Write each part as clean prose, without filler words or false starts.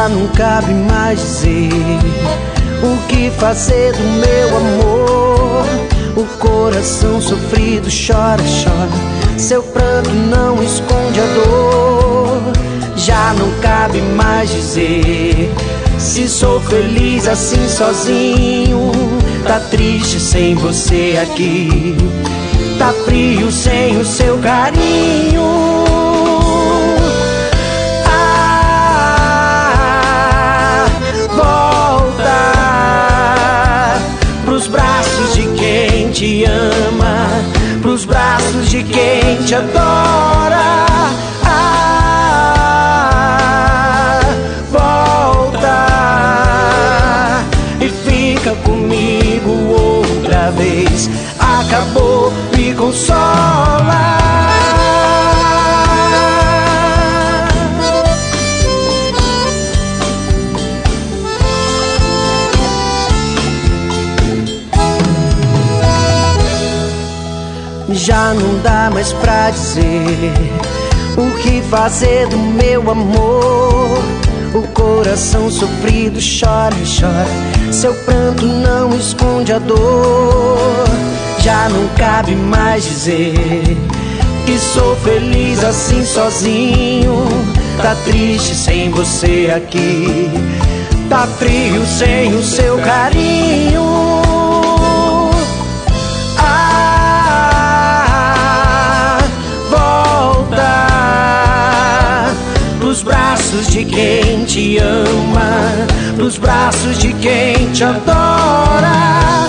Já não cabe mais dizer o que fazer do meu amor. O coração sofrido chora, chora, seu pranto não esconde a dor. Já não cabe mais dizer se sou feliz assim sozinho. Tá triste sem você aqui, tá frio sem o seu carinho. Pros braços de quem te ama, pros braços de quem te adora. Volta e fica comigo outra vez. Acabou, me consola. Já não dá mais pra dizer o que fazer do meu amor. O coração sofrido chora e chora, seu pranto não esconde a dor. Já não cabe mais dizer que sou feliz assim sozinho. Tá triste sem você aqui, tá frio sem o seu carinho. Pros braços de quem te ama, pros braços de quem te adora.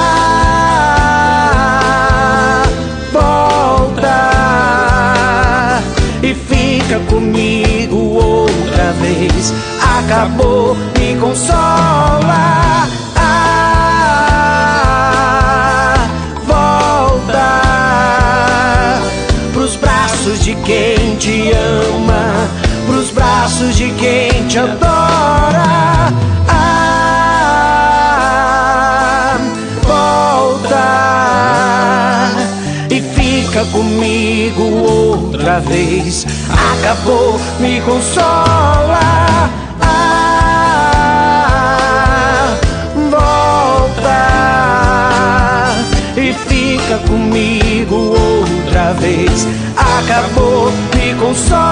Volta e fica comigo outra vez. Acabou, me consola. Volta pros braços de quem te ama, pros braços de quem te adora. Volta e fica comigo outra vez. Acabou, me consola. Volta e fica comigo outra vez. Acabou, me consola.